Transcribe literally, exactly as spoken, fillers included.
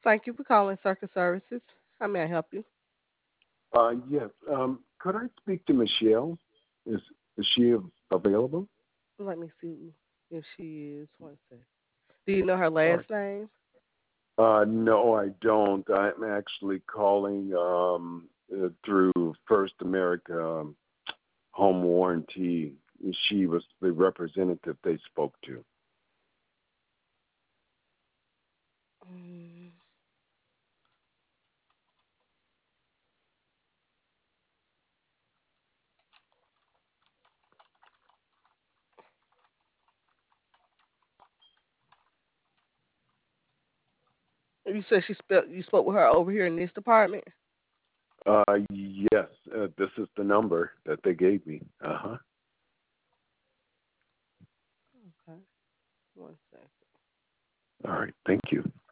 Thank you for calling Circus Services. How may I help you? Uh, yes. Um, could I speak to Michelle? Is is she av- available? Let me see if she is. One second. Do you know her All right. last name? Uh, no, I don't. I'm actually calling um, uh, through First America um, Home Warranty. She was the representative they spoke to. Mm. You said she spelt. You spoke with her over here in this department. Uh, yes, uh, this is the number that they gave me. Uh huh. Okay. One second. All right. Thank you.